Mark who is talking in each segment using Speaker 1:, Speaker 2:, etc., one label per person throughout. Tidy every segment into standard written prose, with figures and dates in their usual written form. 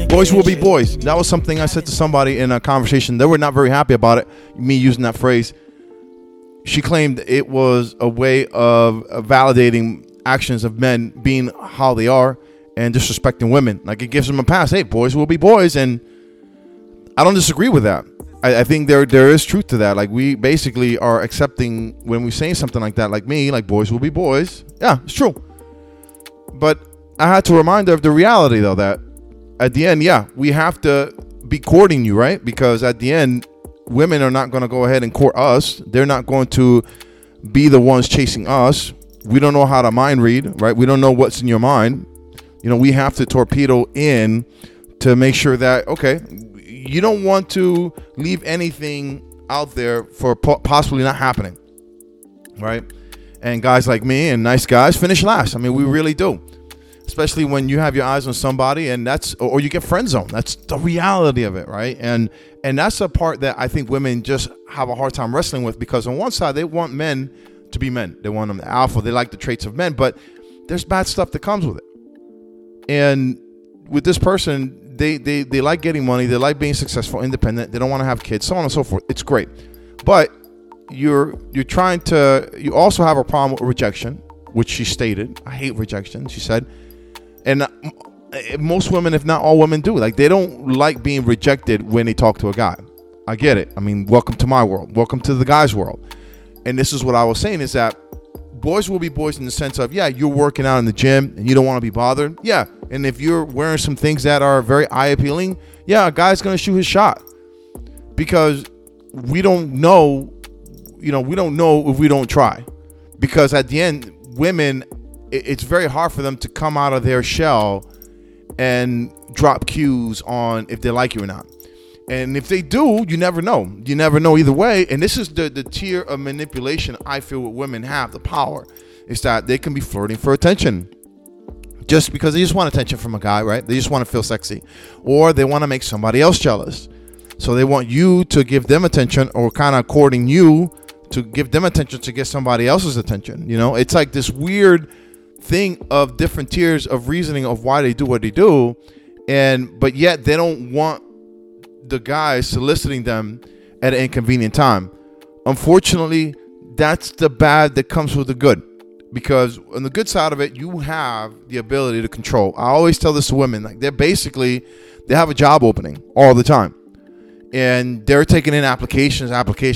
Speaker 1: Boys will be boys. That was something I said to somebody in a conversation. They were not very happy about it, me using that phrase. She claimed it was a way of validating actions of men being how they are and disrespecting women. Like, it gives them a pass. Hey, boys will be boys. And I don't disagree with that. I think there is truth to that. Like, we basically are accepting when we say something like that, like me, like boys will be boys. Yeah, it's true. But I had to remind her of the reality, though, that at the end, yeah, we have to be courting you, right? Because at the end, women are not going to go ahead and court us. They're not going to be the ones chasing us. We don't know how to mind read, right? We don't know what's in your mind. You know, we have to torpedo in to make sure that, okay, you don't want to leave anything out there for possibly not happening, right? And guys like me and nice guys finish last. I mean, we really do. Especially when you have your eyes on somebody and or you get friend zoned. That's the reality of it, right? And that's a part that I think women just have a hard time wrestling with, because on one side, they want men to be men. They want them alpha. They like the traits of men, but there's bad stuff that comes with it. And with this person, they like getting money. They like being successful, independent. They don't want to have kids, so on and so forth. It's great. But you also have a problem with rejection, which she stated. I hate rejection, she said. And most women, if not all women, do. Like, they don't like being rejected when they talk to a guy. I get it. I mean, welcome to my world. Welcome to the guy's world. And this is what I was saying, is that boys will be boys in the sense of, yeah, you're working out in the gym and you don't want to be bothered. Yeah. And if you're wearing some things that are very eye appealing, yeah, a guy's going to shoot his shot. Because we don't know, we don't know if we don't try. Because at the end, women, it's very hard for them to come out of their shell and drop cues on if they like you or not. And if they do, you never know. You never know either way. And this is the tier of manipulation I feel what women have, the power, is that they can be flirting for attention. Just because they just want attention from a guy, right? They just want to feel sexy. Or they want to make somebody else jealous. So they want you to give them attention, or kind of courting you to give them attention to get somebody else's attention. It's like this weird thing of different tiers of reasoning of why they do what they do. But yet they don't want the guy soliciting them at an inconvenient time. Unfortunately, that's the bad that comes with the good. Because on the good side of it, you have the ability to control. I always tell this to women, like, they have a job opening all the time. And they're taking in applications,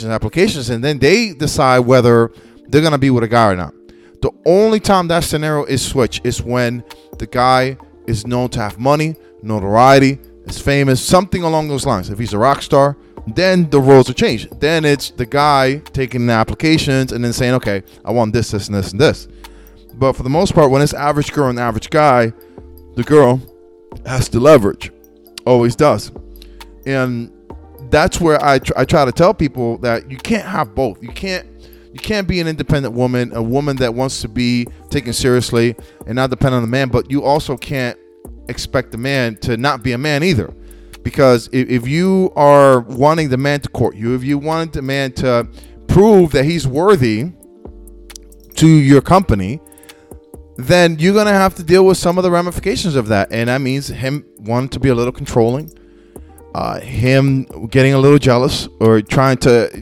Speaker 1: and then they decide whether they're going to be with a guy or not. The only time that scenario is switched is when the guy is known to have money, notoriety, is famous, something along those lines. If he's a rock star, then the roles are changed. Then it's the guy taking the applications and then saying, okay, I want this, and this, and this. But for the most part, when it's average girl and average guy, the girl has to leverage. Always does. And that's where I try to tell people that you can't have both. You can't be an independent woman, a woman that wants to be taken seriously and not depend on the man, but you also can't expect the man to not be a man either. Because if you are wanting the man to court you, if you want the man to prove that he's worthy to your company, then you're going to have to deal with some of the ramifications of that. And that means him wanting to be a little controlling, him getting a little jealous, or trying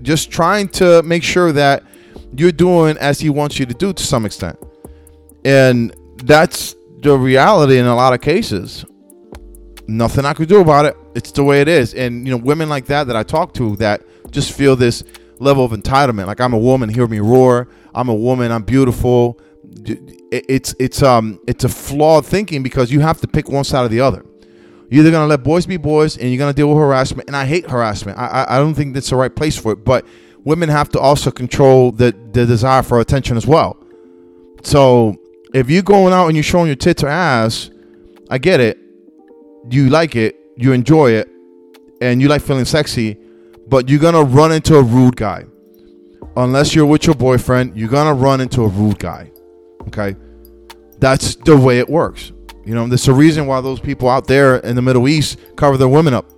Speaker 1: to make sure that you're doing as he wants you to do to some extent. And that's the reality in a lot of cases. Nothing I could do about it. It's the way it is. And women like that I talk to that just feel this level of entitlement, like, I'm a woman, hear me roar, I'm a woman, I'm beautiful. It's a flawed thinking, because you have to pick one side or the other. You're either going to let boys be boys, and you're going to deal with harassment. And I hate harassment. I don't think that's the right place for it. But women have to also control the desire for attention as well. So if you're going out and you're showing your tits or ass, I get it. You like it, you enjoy it, and you like feeling sexy, but you're going to run into a rude guy. Unless you're with your boyfriend, you're going to run into a rude guy. Okay? That's the way it works. There's a reason why those people out there in the Middle East cover their women up.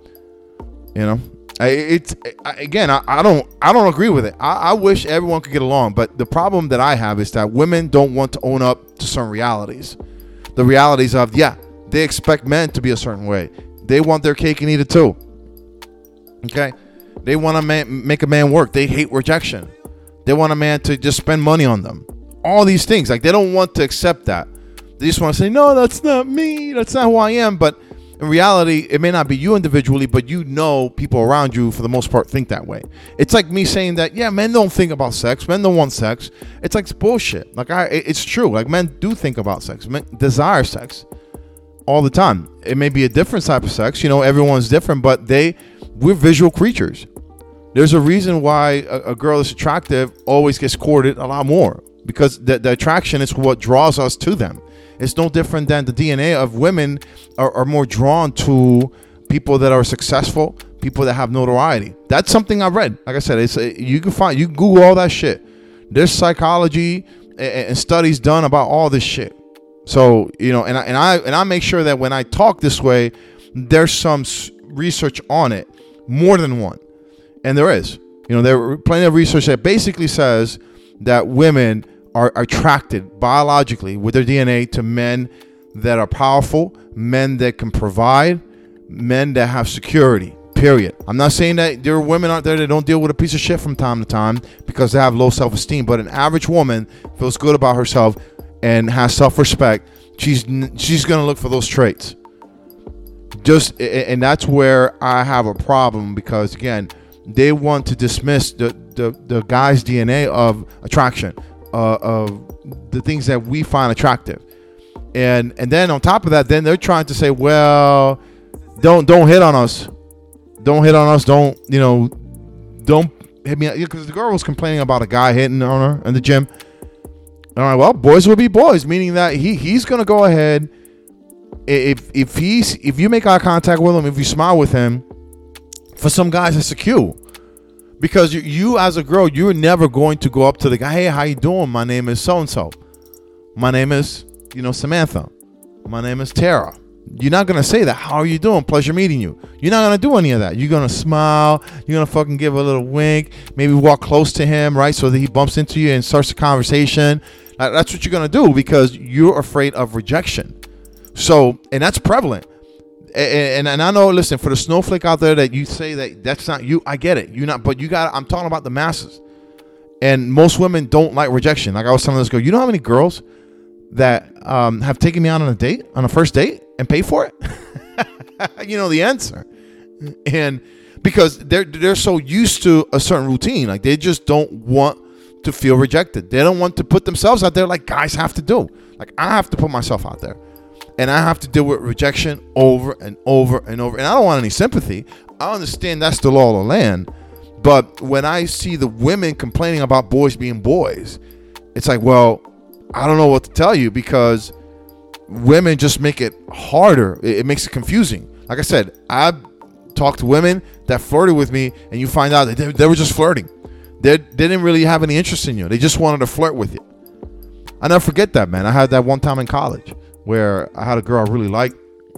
Speaker 1: I don't agree with it. I wish everyone could get along, but the problem that I have is that women don't want to own up to certain realities. The realities of, they expect men to be a certain way. They want their cake and eat it too. Okay? They want to make a man work. They hate rejection. They want a man to just spend money on them. All these things. Like, they don't want to accept that. They just want to say, no, that's not me. That's not who I am. But in reality, it may not be you individually, but you know people around you, for the most part, think that way. It's like me saying that, yeah, men don't think about sex. Men don't want sex. It's like, it's bullshit. Like, it's true. Like, men do think about sex. Men desire sex all the time. It may be a different type of sex. Everyone's different, but we're visual creatures. There's a reason why a girl that's attractive always gets courted a lot more, because the attraction is what draws us to them. It's no different than the DNA of women are more drawn to people that are successful, people that have notoriety. That's something I've read. Like I said, you can Google all that shit. There's psychology and studies done about all this shit. So, and I make sure that when I talk this way, there's some research on it, more than one. And there is. There are plenty of research that basically says that women are attracted biologically with their DNA to men that are powerful, men that can provide, men that have security, period. I'm not saying that there are women out there that don't deal with a piece of shit from time to time because they have low self-esteem, but an average woman feels good about herself and has self-respect. She's going to look for those traits. And that's where I have a problem, because again, they want to dismiss the guy's DNA of attraction, of the things that we find attractive, and then on top of that, then they're trying to say, well, don't hit on us, don't hit me, because the girl was complaining about a guy hitting on her in the gym. All right, well, boys will be boys, meaning that he's gonna go ahead, if you make eye contact with him, if you smile with him. For some guys, it's a cue, because you as a girl, you're never going to go up to the guy, hey, how you doing? My name is so-and-so. My name is, Samantha. My name is Tara. You're not going to say that. How are you doing? Pleasure meeting you. You're not going to do any of that. You're going to smile. You're going to fucking give a little wink. Maybe walk close to him, right? So that he bumps into you and starts a conversation. That's what you're going to do, because you're afraid of rejection. So, and that's prevalent. And I know, listen, for the snowflake out there that you say that's not you, I get it. I'm talking about the masses. And most women don't like rejection. Like I was telling this girl, you know how many girls that have taken me out on a first date and paid for it? You know the answer. And because they're so used to a certain routine, like they just don't want to feel rejected. They don't want to put themselves out there like guys have to do. Like I have to put myself out there. And I have to deal with rejection over and over and over. And I don't want any sympathy. I understand that's the law of the land. But when I see the women complaining about boys being boys, it's like, well, I don't know what to tell you, because women just make it harder. It makes it confusing. Like I said, I've talked to women that flirted with me, and you find out that they were just flirting. They didn't really have any interest in you. They just wanted to flirt with you. I never forget that, man. I had that one time in college where I had a girl I really liked,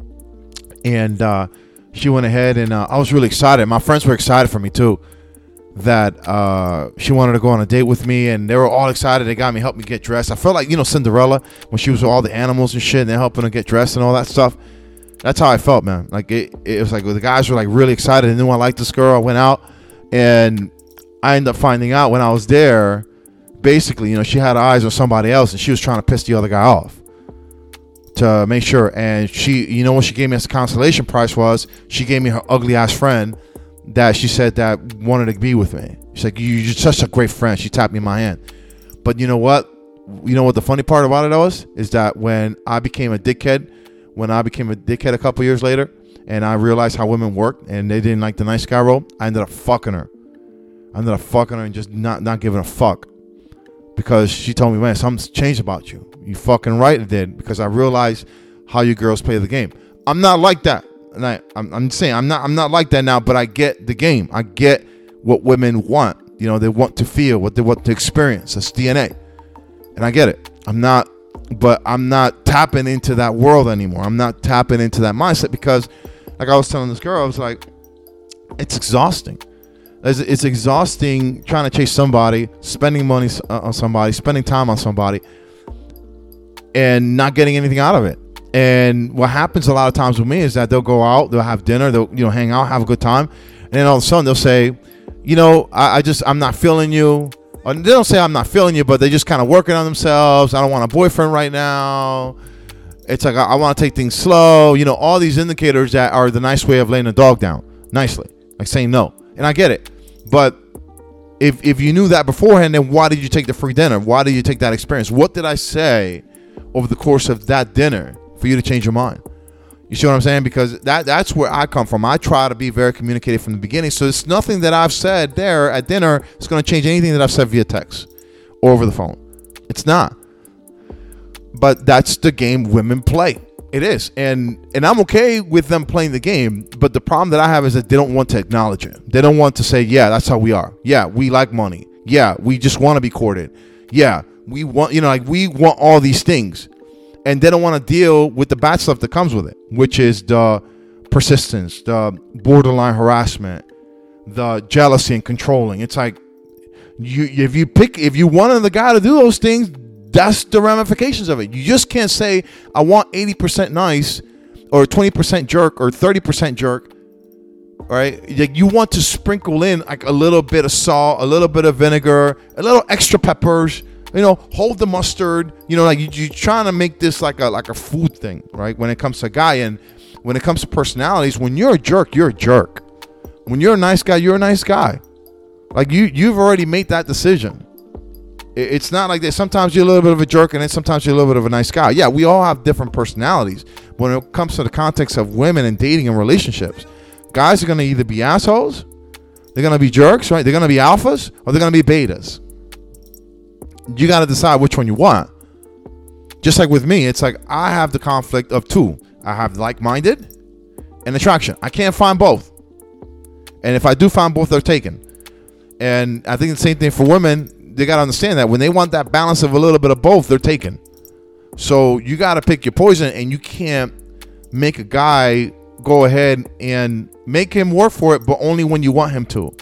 Speaker 1: and she went ahead, and I was really excited. My friends were excited for me too, that she wanted to go on a date with me, and they were all excited. They got me, helped me get dressed. I felt like, Cinderella when she was with all the animals and shit, and they're helping her get dressed and all that stuff. That's how I felt, man. Like it was like the guys were like really excited. They knew I liked this girl. I went out, and I ended up finding out when I was there, basically, she had her eyes on somebody else, and she was trying to piss the other guy off to make sure. And she, what she gave me as a consolation prize was, she gave me her ugly ass friend that she said that wanted to be with me. She's like, you're such a great friend. She tapped me in my hand. But you know what? The funny part about it was, is that when I became a dickhead a couple years later, and I realized how women work, and they didn't like the nice guy role, I ended up fucking her. And just not giving a fuck. Because she told me, man, something's changed about you. You fucking right it did, because I realized how you girls play the game. I'm not like that. And I'm saying I'm not like that now, but I get the game. I get what women want. They want to feel, what they want to experience. It's DNA. And I get it. I'm not tapping into that world anymore. I'm not tapping into that mindset, because like I was telling this girl, I was like, it's exhausting. It's exhausting trying to chase somebody, spending money on somebody, spending time on somebody, and not getting anything out of it. And what happens a lot of times with me is that they'll go out, they'll have dinner, they'll hang out, have a good time, and then all of a sudden they'll say, I'm not feeling you. Or they don't say I'm not feeling you, but they just kind of working on themselves. I don't want a boyfriend right now. It's like I want to take things slow. All these indicators that are the nice way of laying a dog down nicely, like saying no. And I get it, but if you knew that beforehand, then why did you take the free dinner? Why did you take that experience? What did I say over the course of that dinner for you to change your mind? You see what I'm saying? Because that's where I come from. I try to be very communicative from the beginning. So it's nothing that I've said there at dinner is going to change anything that I've said via text or over the phone. It's not. But that's the game women play. It is. And I'm okay with them playing the game. But the problem that I have is that they don't want to acknowledge it. They don't want to say, yeah, that's how we are. Yeah, we like money. Yeah, we just want to be courted. Yeah, we want, we want all these things. And they don't want to deal with the bad stuff that comes with it, which is the persistence, the borderline harassment, the jealousy and controlling. It's like if you wanted the guy to do those things, that's the ramifications of it. You just can't say, I want 80% nice or 20% jerk or 30% jerk. All right. Like you want to sprinkle in like a little bit of salt, a little bit of vinegar, a little extra peppers. Hold the mustard. Like you're trying to make this like a food thing, right? When it comes to a guy, and when it comes to personalities, when you're a jerk, you're a jerk. When you're a nice guy, you're a nice guy. Like you've already made that decision. It's not like that. Sometimes you're a little bit of a jerk, and then sometimes you're a little bit of a nice guy. Yeah, we all have different personalities. When it comes to the context of women and dating and relationships, guys are going to either be assholes, they're going to be jerks, right? They're going to be alphas, or they're going to be betas. You got to decide which one you want. Just like with me, it's like I have the conflict of two. I have like-minded and attraction. I can't find both. And if I do find both, they're taken. And I think the same thing for women. They got to understand that when they want that balance of a little bit of both, they're taken. So you got to pick your poison, and you can't make a guy go ahead and make him work for it, but only when you want him to.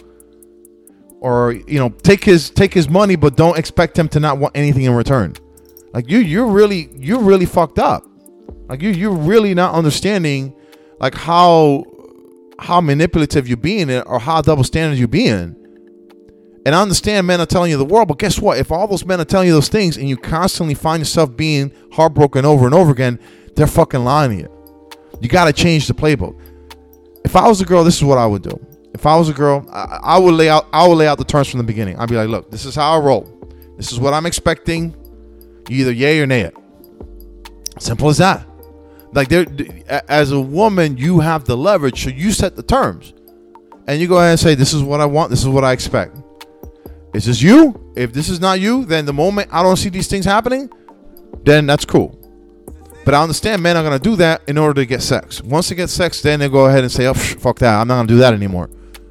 Speaker 1: Or take his money, but don't expect him to not want anything in return. Like you're really fucked up. Like you're really not understanding like how manipulative you're being, or how double standards you're being. And I understand men are telling you the world, but guess what? If all those men are telling you those things, and you constantly find yourself being heartbroken over and over again, they're fucking lying to you. You got to change the playbook. If I was a girl, this is what I would do. If I was a girl, I would lay out the terms from the beginning. I'd be like, look, this is how I roll. This is what I'm expecting. You either yay or nay it. Simple as that. Like as a woman, you have the leverage, so you set the terms. And you go ahead and say, this is what I want, this is what I expect. Is this you? If this is not you, then the moment I don't see these things happening, then that's cool. But I understand men are going to do that in order to get sex. Once they get sex, then they go ahead and say, oh, fuck that. I'm not going to do that anymore.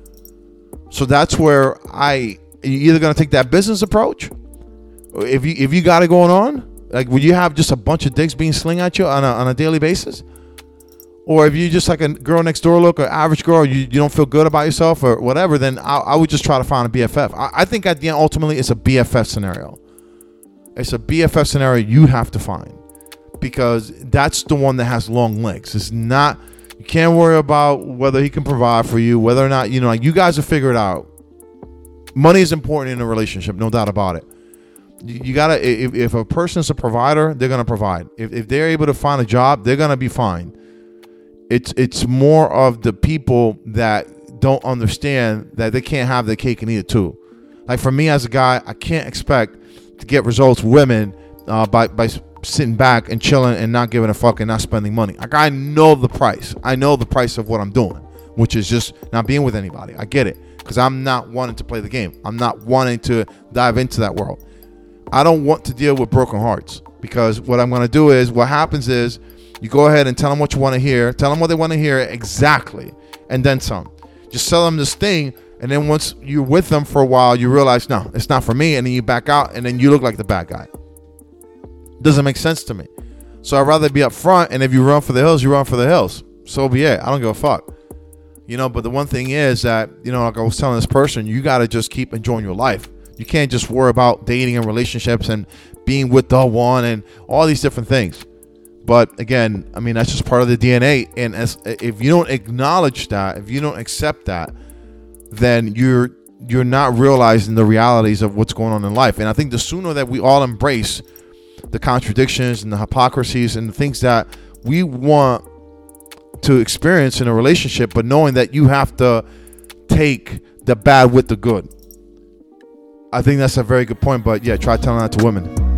Speaker 1: So that's where you're either going to take that business approach. If you got it going on, like would you have just a bunch of dicks being slung at you on a daily basis? Or if you just like a girl next door look, or average girl, you don't feel good about yourself or whatever, then I would just try to find a BFF. I think at the end, ultimately, it's a BFF scenario. It's a BFF scenario you have to find, because that's the one that has long legs. It's not, you can't worry about whether he can provide for you, whether or not, like you guys will figure it out. Money is important in a relationship, no doubt about it. You gotta, if a person's a provider, they're gonna provide. If they're able to find a job, they're gonna be fine. It's more of the people that don't understand that they can't have their cake and eat it too. Like for me as a guy, I can't expect to get results with women by sitting back and chilling and not giving a fuck and not spending money. Like I know the price. I know the price of what I'm doing, which is just not being with anybody. I get it, because I'm not wanting to play the game. I'm not wanting to dive into that world. I don't want to deal with broken hearts, because what I'm going to do is, what happens is, you go ahead and tell them what you want to hear. Tell them what they want to hear exactly, and then some. Just sell them this thing, and then once you're with them for a while, you realize, no, it's not for me, and then you back out, and then you look like the bad guy. Doesn't make sense to me. So I'd rather be up front, and if you run for the hills, you run for the hills. So be it. I don't give a fuck. But the one thing is that, like I was telling this person, you got to just keep enjoying your life. You can't just worry about dating and relationships and being with the one and all these different things. But again, I mean, that's just part of the DNA. And if you don't acknowledge that, if you don't accept that, then you're not realizing the realities of what's going on in life. And I think the sooner that we all embrace the contradictions and the hypocrisies and the things that we want to experience in a relationship, but knowing that you have to take the bad with the good. I think that's a very good point. But yeah, try telling that to women.